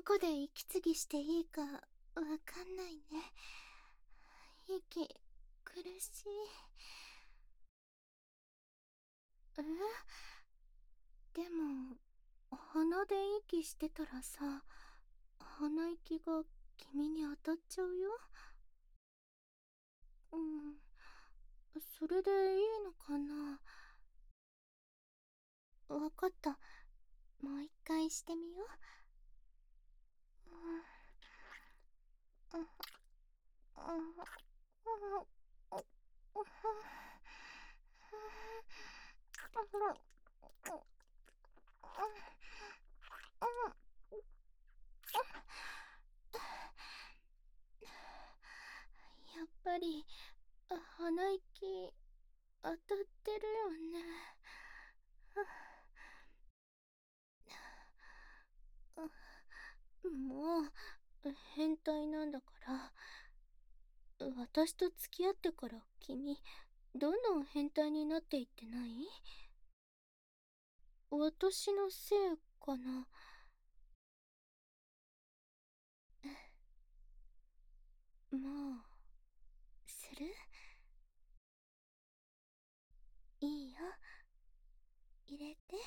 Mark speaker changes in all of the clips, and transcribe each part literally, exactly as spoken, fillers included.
Speaker 1: こで息継ぎしていいかわかんないね。息苦しい。え、でも鼻で息してたらさ、鼻息が君に当たっちゃうよ。うん、それでいいのかな。わかった、もう一回してみよう。うん、うん、うん、やっぱり鼻息当たってるよね。もう変態なんだから。私と付き合ってから君どんどん変態になっていってない？私のせいかな。もうする？いいよ、入れて。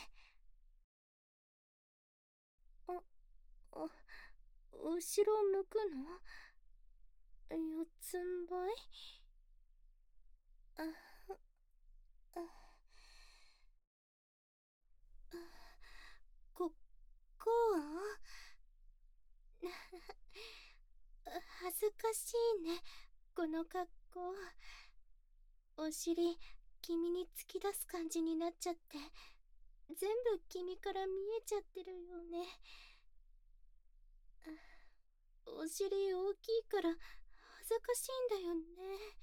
Speaker 1: あ、あ、後ろ向くの？四つん這い？あ、あ、あ、こ、こう？恥ずかしいね、この格好。お尻君に突き出す感じになっちゃって、全部君から見えちゃってるよね。お尻大きいから恥ずかしいんだよね。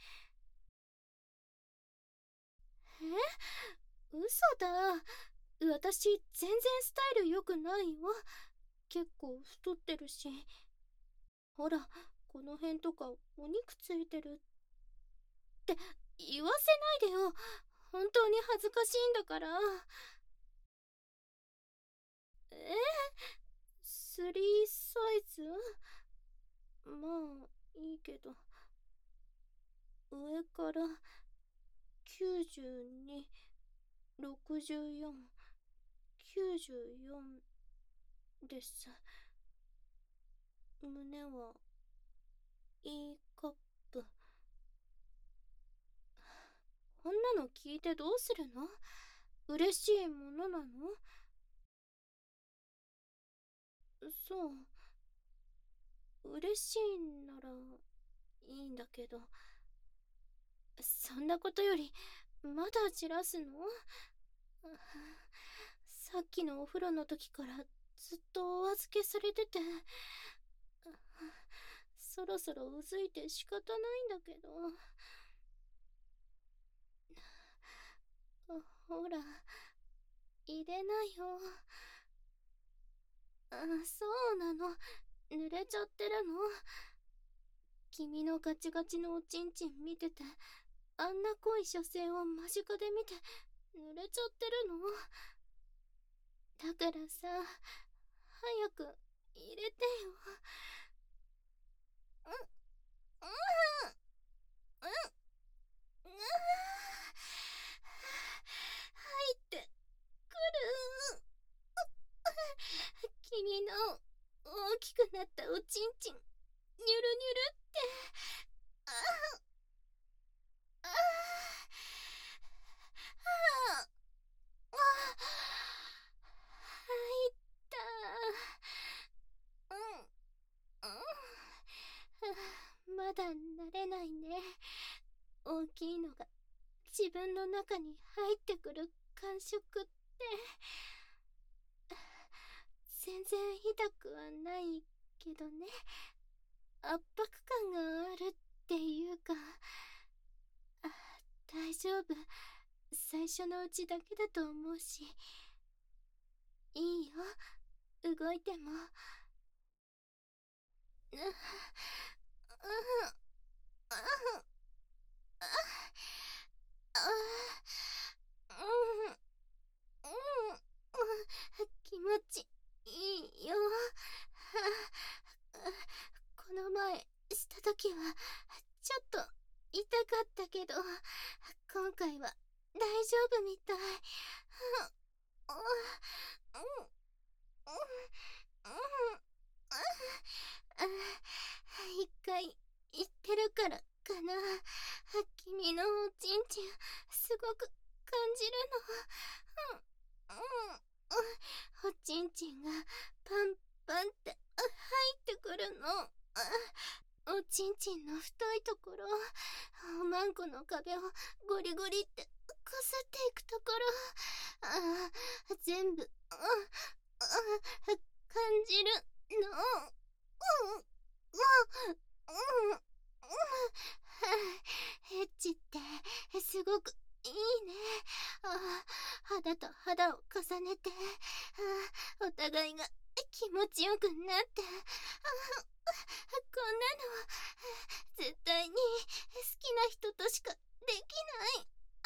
Speaker 1: え、嘘だ。私全然スタイル良くないよ。結構太ってるし。ほら、この辺とかお肉ついてるって言わせないでよ。本当に恥ずかしいんだから。え、スリーサイズ？まあいいけど、上からきゅうじゅうに、ろくじゅうよん、きゅうじゅうよんです。胸は E カップ。こんなの聞いてどうするの？嬉しいものなの？そう、嬉しいんならいいんだけど。そんなことよりまだじらすの？さっきのお風呂の時からずっとお預けされてて、そろそろうずいて仕方ないんだけど。ほら、入れなよ。あ、そうなの、濡れちゃってるの。君のガチガチのおちんちん見てて、あんな濃い射精を間近で見て濡れちゃってるの。だからさ、早く入れてよ。うん、うん、うん、うん、入ってくる。君の大きくなったおちんちん、ニュルニュルって。ああ、ああ、ああ、入った。うん、うん、まだ慣れないね。大きいのが自分の中に入ってくる感触って。全然痛くはないけどね、圧迫感があるっていうか。あ、大丈夫、最初のうちだけだと思うし。いいよ、動いても。う、う、う、う、あ、うん、うん、うん、気持ちいいよ。 けど、今回は大丈夫みたい。一回言ってるからかな。君のおちんちんすごく感じるの。おちんちんがパンパンって入ってくるの。おちんちんの太いところ、おまんこの壁をゴリゴリってこすっていくところ、ああ全部ああ感じるの。うんうんうんエッチってすごくいいね。あ肌と肌を重ねて、あお互いが気持ちよくなって、あこんなの絶対に好きな人としかできない。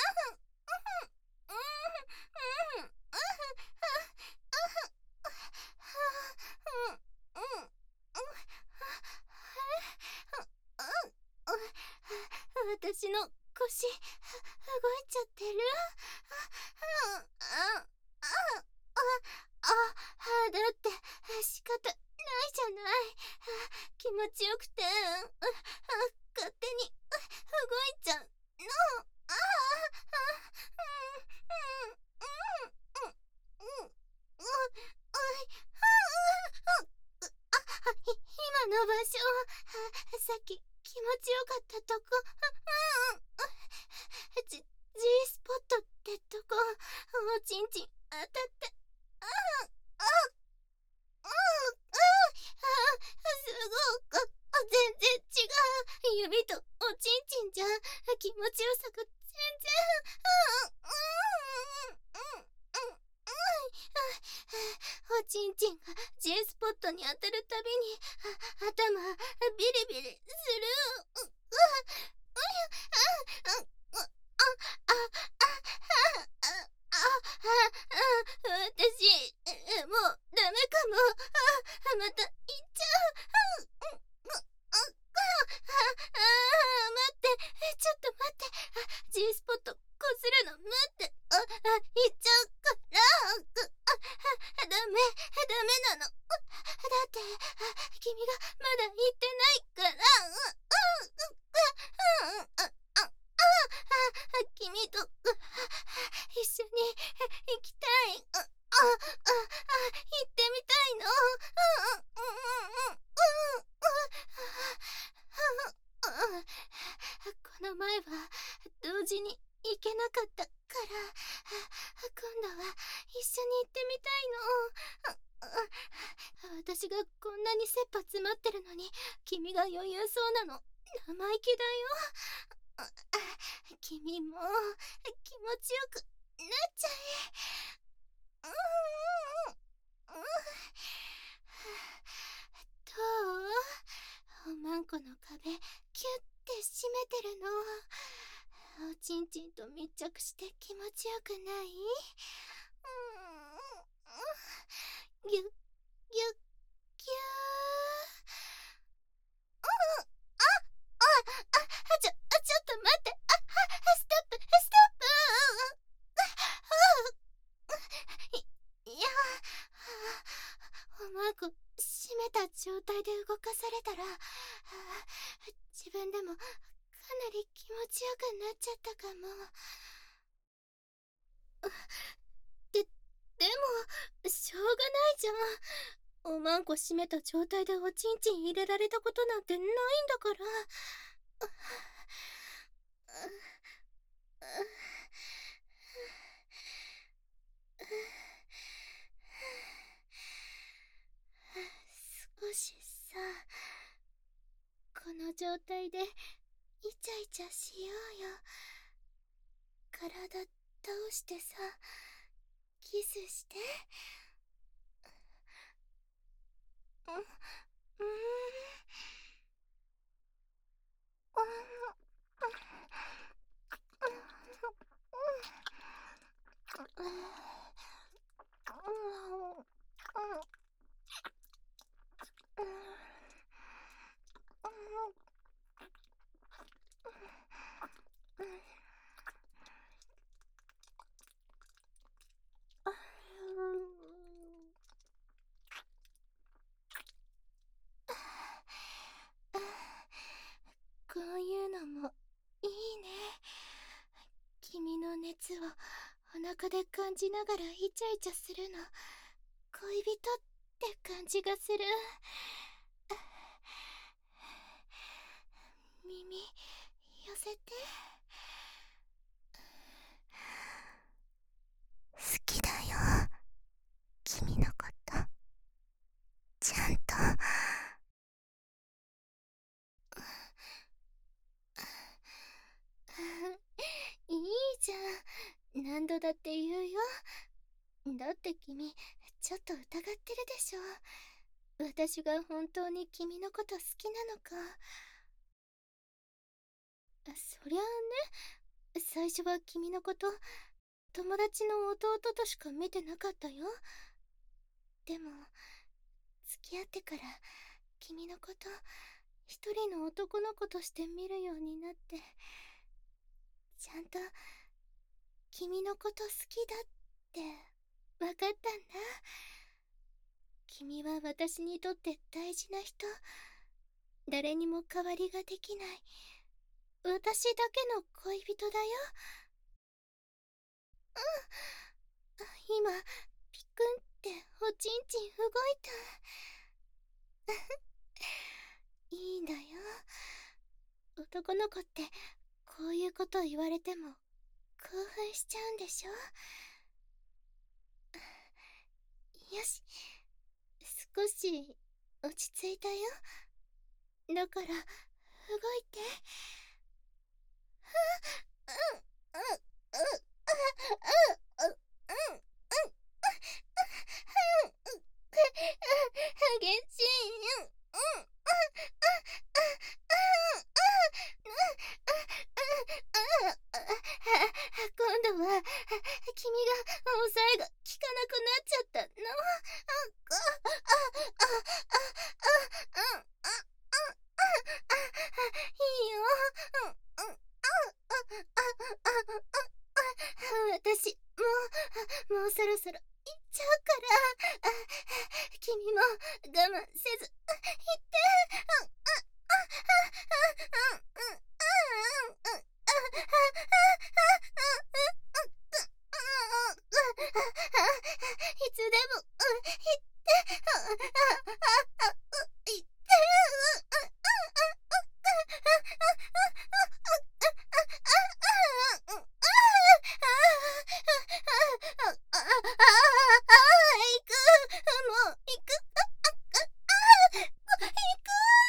Speaker 1: 私の腰動いちゃってる。あああああだって仕方ないじゃない。気持ちよくて勝手に動いちゃうの。ああ今の場所、さっき気持ちよかったとこ、G, G スポットってとこ、おちんちん当たって、あああああすごく全然違う。指とおちんちんじゃ気持ちよさが全然。おちんちんが G スポットに当たるたびに頭ビリビリする。私もうダメかも。また行っちゃう。待って、ちょっと待って。G スポットこするの待って。あ、行っちゃうから。ダメ、ダメなの。だって君がまだ行ってないから。君と一緒に行きたい。あ、あ、あ、行ってみたいの。この前は同時に行けなかったから、今度は一緒に行ってみたいの。私がこんなに切羽詰まってるのに君が余裕そうなの生意気だよ。君も気持ちよくなっちゃえ。どう？おまんこの壁キュッて締めてるの。おちんちんと密着して気持ちよくない？ギュッギュッギュー。あああちょちょっと待って。あストップストップ。いいやおまんこ閉めた状態で動かされたら自分でもかなり気持ちよくなっちゃったかも。で、でもしょうがないじゃん。おまんこ閉めた状態でおちんちん入れられたことなんてないんだから。少しさ、この状態でイチャイチャしようよ。体倒してさ、キスして。うん、うん、 熱をお腹で感じながらイチャイチャするの恋人って感じがする。耳寄せて。好きだよ、君のこと。ちゃんと。いいじゃん、何度だって言うよ。だって君ちょっと疑ってるでしょ。私が本当に君のこと好きなのか。そりゃあね、最初は君のこと友達の弟としか見てなかったよ。でも付き合ってから君のこと一人の男の子として見るようになって、ちゃんと君のこと好きだって分かったんだ。君は私にとって大事な人、誰にも代わりができない私だけの恋人だよ。うん、今ピクンっておちんちん動いた。いいんだよ、男の子ってこういうこと言われても興奮しちゃうんでしょ。よし、少し落ち着いたよ。だから動いて。うんうんうんうんうんうんうん激しい。うんうん今度は君が抑えが効かなくなっちゃったの。いいよ。私もうもうそろそろ行っちゃうから、君も我慢せず行って。いつでも言って言って。行く、もう行く。行く。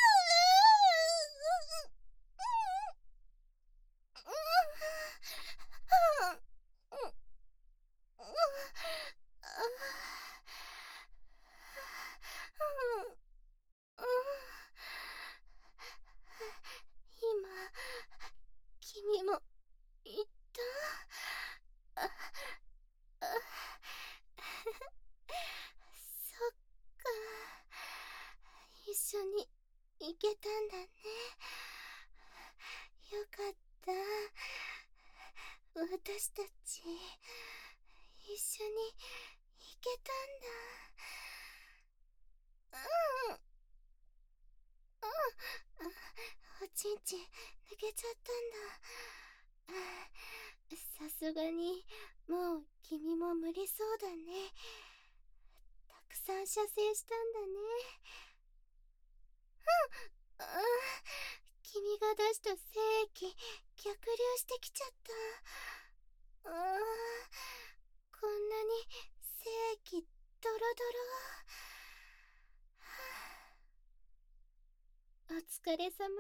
Speaker 1: 今君も言った。ああそっか、一緒に行けたんだね。よかった、私たち一緒に行けたんだ。うんうん、おちんちん抜けちゃったんだ。さすがにもう君も無理そうだね。たくさん射精したんだね。うん、うん、君が出した精液逆流してきちゃった。うん、こんなに精液ドロドロ。お疲れ様。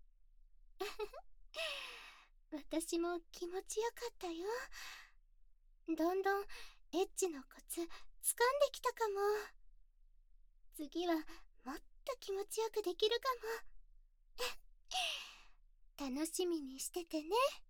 Speaker 1: 私も気持ちよかったよ。どんどんエッチのコツ掴んできたかも。次はもっと気持ちよくできるかも。楽しみにしててね。